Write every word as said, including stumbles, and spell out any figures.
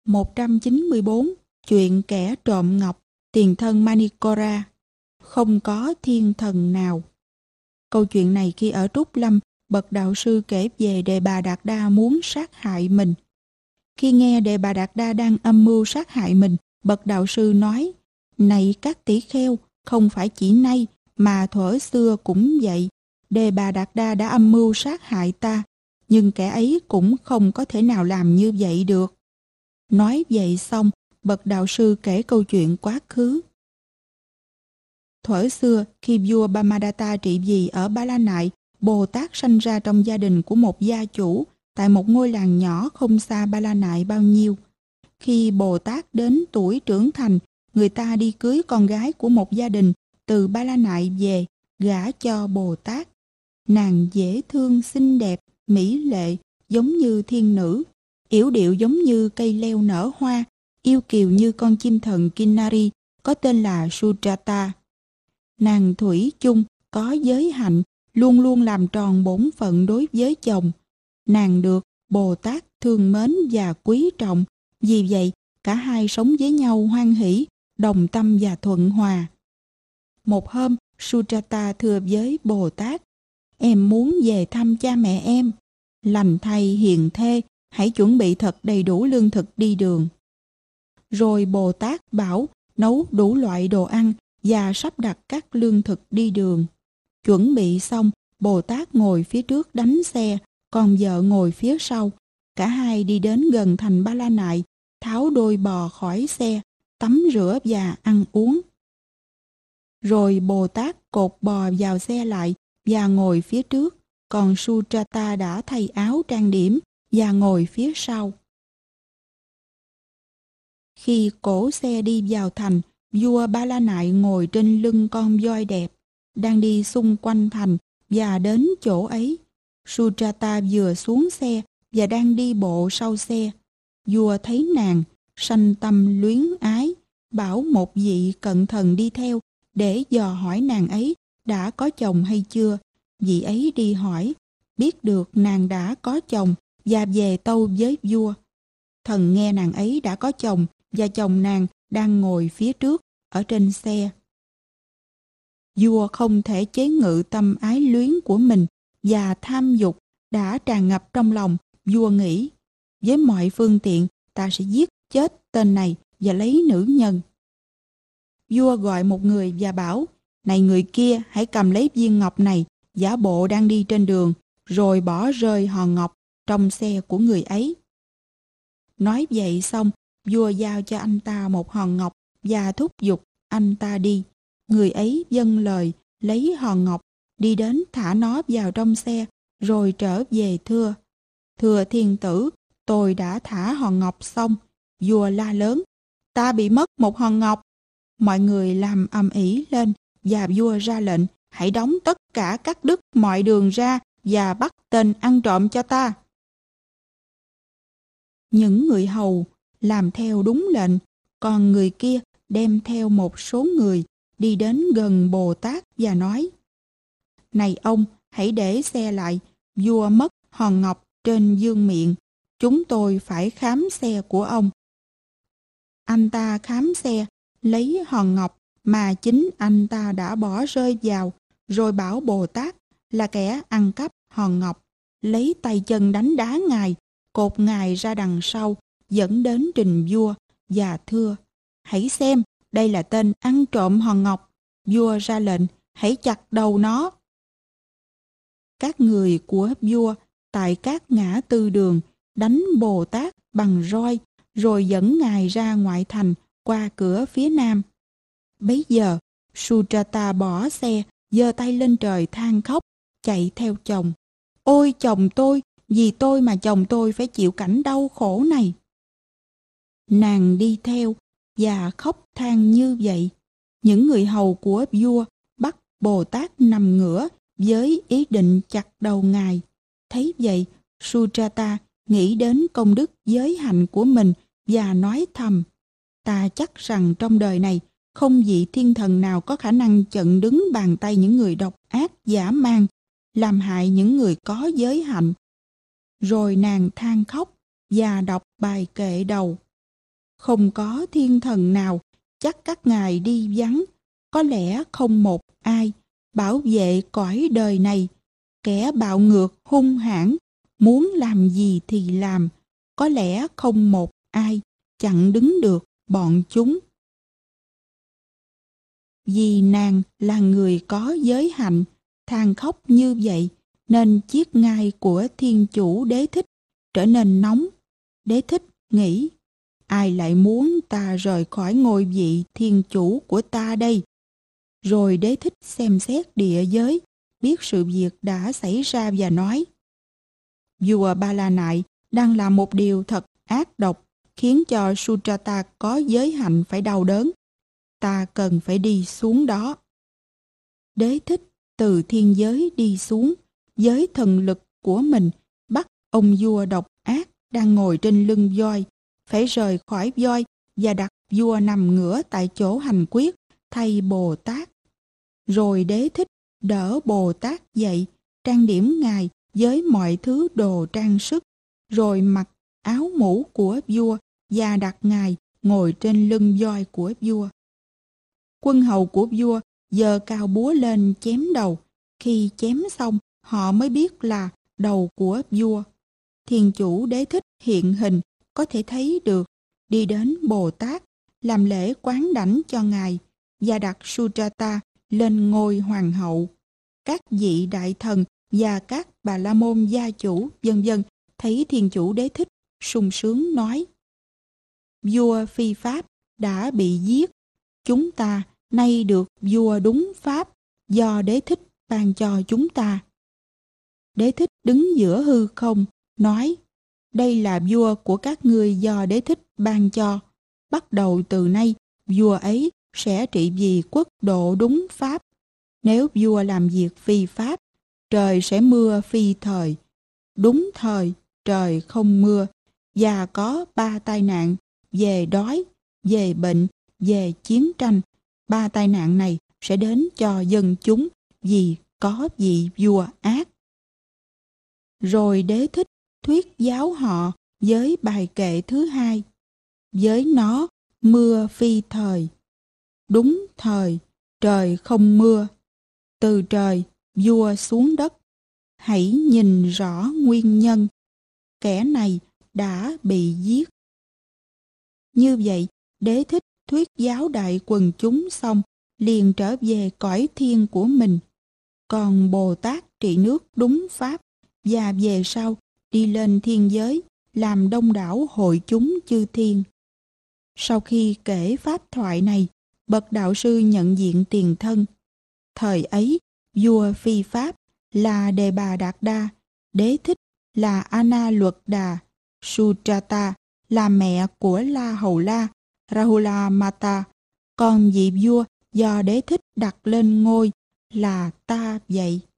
một trăm chín mươi tư. Chuyện kẻ trộm ngọc, tiền thân Manikora. Không có thiên thần nào. Câu chuyện này khi ở Trúc Lâm, bậc đạo sư kể về Đề Bà Đạt Đa muốn sát hại mình. Khi nghe Đề Bà Đạt Đa đang âm mưu sát hại mình, bậc đạo sư nói: "Này các tỷ kheo, không phải chỉ nay mà thuở xưa cũng vậy. Đề Bà Đạt Đa đã âm mưu sát hại ta, nhưng kẻ ấy cũng không có thể nào làm như vậy được." Nói vậy xong, bậc đạo sư kể câu chuyện quá khứ. Thuở xưa, khi vua Brahmadatta trị vì ở Ba La Nại, Bồ Tát sanh ra trong gia đình của một gia chủ tại một ngôi làng nhỏ không xa Ba La Nại bao nhiêu. Khi Bồ Tát đến tuổi trưởng thành, người ta đi cưới con gái của một gia đình từ Ba La Nại về, gả cho Bồ Tát. Nàng dễ thương, xinh đẹp, mỹ lệ, giống như thiên nữ, yểu điệu giống như cây leo nở hoa, yêu kiều như con chim thần Kinnari, có tên là Sujata. Nàng thủy chung, có giới hạnh, luôn luôn làm tròn bổn phận đối với chồng. Nàng được Bồ Tát thương mến và quý trọng, vì vậy cả hai sống với nhau hoan hỷ, đồng tâm và thuận hòa. Một hôm, Sujata thưa với Bồ Tát: "Em muốn về thăm cha mẹ em. Lành thay hiền thê, hãy chuẩn bị thật đầy đủ lương thực đi đường." Rồi Bồ Tát bảo nấu đủ loại đồ ăn và sắp đặt các lương thực đi đường. Chuẩn bị xong, Bồ Tát ngồi phía trước đánh xe, còn vợ ngồi phía sau. Cả hai đi đến gần thành Ba La Nại, tháo đôi bò khỏi xe, tắm rửa và ăn uống. Rồi Bồ Tát cột bò vào xe lại và ngồi phía trước, còn Sujata đã thay áo trang điểm và ngồi phía sau. Khi cỗ xe đi vào thành, vua Ba La Nại ngồi trên lưng con voi đẹp, đang đi xung quanh thành và đến chỗ ấy. Sujata vừa xuống xe và đang đi bộ sau xe. Vua thấy nàng, sanh tâm luyến ái, bảo một vị cận thần đi theo để dò hỏi nàng ấy đã có chồng hay chưa. Vị ấy đi hỏi, biết được nàng đã có chồng và về tâu với vua. Thần nghe nàng ấy đã có chồng và chồng nàng đang ngồi phía trước ở trên xe. Vua không thể chế ngự tâm ái luyến của mình và tham dục đã tràn ngập trong lòng. Vua nghĩ, với mọi phương tiện ta sẽ giết chết tên này và lấy nữ nhân. Vua gọi một người và bảo: "Này người kia, hãy cầm lấy viên ngọc này, giả bộ đang đi trên đường, rồi bỏ rơi hòn ngọc trong xe của người ấy." Nói vậy xong, vua giao cho anh ta một hòn ngọc và thúc giục anh ta đi. Người ấy vâng lời, lấy hòn ngọc, đi đến thả nó vào trong xe, rồi trở về thưa: "Thưa thiên tử, tôi đã thả hòn ngọc xong." Vua la lớn: "Ta bị mất một hòn ngọc!" Mọi người làm ầm ĩ lên và vua ra lệnh: "Hãy đóng tất cả các đứt mọi đường ra và bắt tên ăn trộm cho ta." Những người hầu làm theo đúng lệnh, còn người kia đem theo một số người đi đến gần Bồ Tát và nói: "Này ông, hãy để xe lại, vua mất hòn ngọc trên vương miện, chúng tôi phải khám xe của ông." Anh ta khám xe, lấy hòn ngọc mà chính anh ta đã bỏ rơi vào, rồi bảo Bồ Tát là kẻ ăn cắp hòn ngọc, lấy tay chân đánh đá ngài, cột ngài ra đằng sau, dẫn đến trình vua và thưa: "Hãy xem, đây là tên ăn trộm hòn ngọc." Vua ra lệnh: "Hãy chặt đầu nó." Các người của vua tại các ngã tư đường đánh Bồ Tát bằng roi, rồi dẫn ngài ra ngoại thành qua cửa phía nam. Bấy giờ, Sujata bỏ xe, giơ tay lên trời than khóc, chạy theo chồng: "Ôi chồng tôi, vì tôi mà chồng tôi phải chịu cảnh đau khổ này." Nàng đi theo và khóc than như vậy. Những người hầu của vua bắt Bồ Tát nằm ngửa với ý định chặt đầu ngài. Thấy vậy, Sujata nghĩ đến công đức giới hạnh của mình và nói thầm: "Ta chắc rằng trong đời này không vị thiên thần nào có khả năng chặn đứng bàn tay những người độc ác dã man, làm hại những người có giới hạnh." Rồi nàng than khóc và đọc bài kệ đầu: Không có thiên thần nào, chắc các ngài đi vắng. Có lẽ không một ai bảo vệ cõi đời này. Kẻ bạo ngược hung hãn, muốn làm gì thì làm. Có lẽ không một ai chặn đứng được bọn chúng. Vì nàng là người có giới hạnh, than khóc như vậy, nên chiếc ngai của Thiên Chủ Đế Thích trở nên nóng. Đế Thích nghĩ, ai lại muốn ta rời khỏi ngôi vị Thiên Chủ của ta đây? Rồi Đế Thích xem xét địa giới, biết sự việc đã xảy ra và nói, vua Ba La Nại đang làm một điều thật ác độc, khiến cho Sutrata có giới hạnh phải đau đớn. Ta cần phải đi xuống đó. Đế Thích từ thiên giới đi xuống, với thần lực của mình bắt ông vua độc ác đang ngồi trên lưng voi, phải rời khỏi voi và đặt vua nằm ngửa tại chỗ hành quyết thay Bồ Tát. Rồi Đế Thích đỡ Bồ Tát dậy, trang điểm ngài với mọi thứ đồ trang sức, rồi mặc áo mũ của vua và đặt ngài ngồi trên lưng voi của vua. Quân hầu của vua giơ cao búa lên chém đầu. Khi chém xong, họ mới biết là đầu của vua. Thiên Chủ Đế Thích hiện hình, có thể thấy được, đi đến Bồ Tát, làm lễ quán đảnh cho ngài và đặt Sutrata lên ngôi hoàng hậu. Các vị đại thần và các bà la môn gia chủ vân vân thấy Thiên Chủ Đế Thích sung sướng nói, vua phi pháp đã bị giết, chúng ta nay được vua đúng pháp do Đế Thích ban cho chúng ta. Đế Thích đứng giữa hư không, nói, đây là vua của các ngươi do Đế Thích ban cho. Bắt đầu từ nay, vua ấy sẽ trị vì quốc độ đúng pháp. Nếu vua làm việc phi pháp, trời sẽ mưa phi thời. Đúng thời, trời không mưa. Và có ba tai nạn, về đói, về bệnh, về chiến tranh. Ba tai nạn này sẽ đến cho dân chúng vì có vị vua ác. Rồi Đế Thích thuyết giáo họ với bài kệ thứ hai. Với nó mưa phi thời. Đúng thời, trời không mưa. Từ trời, vua xuống đất. Hãy nhìn rõ nguyên nhân. Kẻ này đã bị giết. Như vậy, Đế Thích thuyết giáo đại quần chúng xong, liền trở về cõi thiên của mình. Còn Bồ Tát trị nước đúng pháp, và về sau đi lên thiên giới, làm đông đảo hội chúng chư thiên. Sau khi kể pháp thoại này, bậc đạo sư nhận diện tiền thân. Thời ấy, vua phi pháp là Đề Bà Đạt Đa, Đế Thích là Ana Luật Đà, Sutrata là mẹ của La Hầu La, Rahula Mata, còn vị vua do Đế Thích đặt lên ngôi là ta vậy.